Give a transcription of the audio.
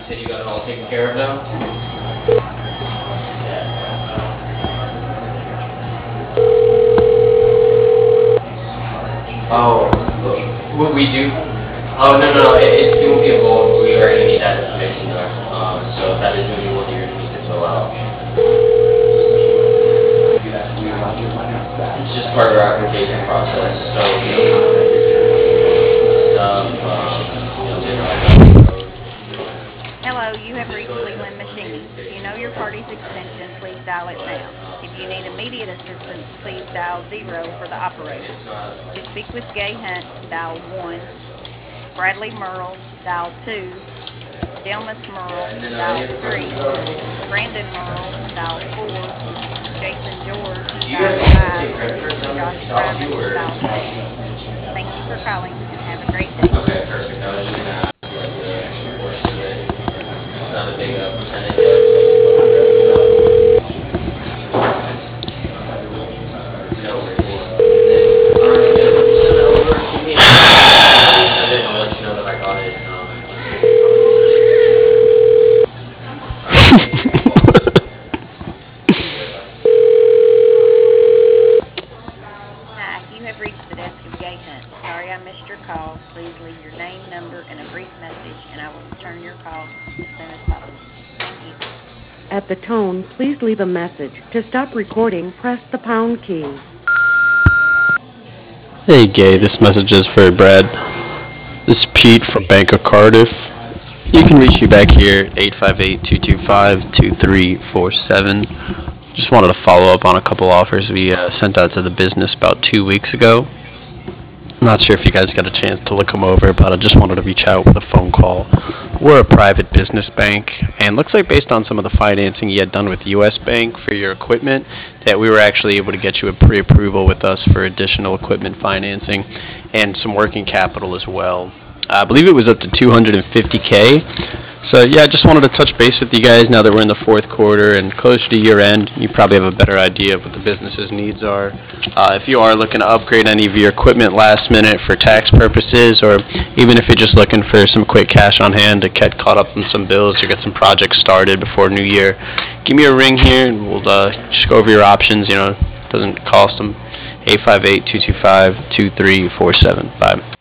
said you got it all taken care of now? Oh, what we do? Oh, no, it won't be involved. We are going to need that information though. So if that is going to be one that you're going to need to fill out. It's just part of our application process. So, stuff, Hello, you have reached Leland Machine. If you know your party's extension, please dial it now. If you need immediate assistance, please dial 0 for the operator. To speak with Gay Hunt, dial 1. Bradley Merle, dial 2. Delmas Merle, dial 3. Brandon Merle, dial 4. Jason George, dial 5. Josh Travis, dial 6. Thank you for calling and have a great day. okay, perfect. I was just going to ask you like the course of it. It's not a big percentage. No worries. Alright, yeah, send that over. Give me send it and I'll let you know that I got it. Hi, you have reached the desk of Gay Hunt. Sorry I missed your call. Please leave your name, number, and a brief message, and I will return your call as soon as possible. Thank you. At the tone, please leave a message. To stop recording, press the pound key. Hey Gay, this message is for Brad. This is Pete from Bank of Cardiff. You can reach me back here at 858-225-2347. Just wanted to follow up on a couple offers we sent out to the business about 2 weeks ago. I'm not sure if you guys got a chance to look them over, but I just wanted to reach out with a phone call. We're a private business bank, and looks like based on some of the financing you had done with U.S. Bank for your equipment, that we were actually able to get you a pre-approval with us for additional equipment financing and some working capital as well. I believe it was up to $250K. So yeah, I just wanted to touch base with you guys now that we're in the fourth quarter and closer to year end. You probably have a better idea of what the business's needs are. If you are looking to upgrade any of your equipment last minute for tax purposes, or even if you're just looking for some quick cash on hand to get caught up on some bills or get some projects started before New Year, give me a ring here and we'll just go over your options. You know, it doesn't cost them. 858-225-2347. Bye.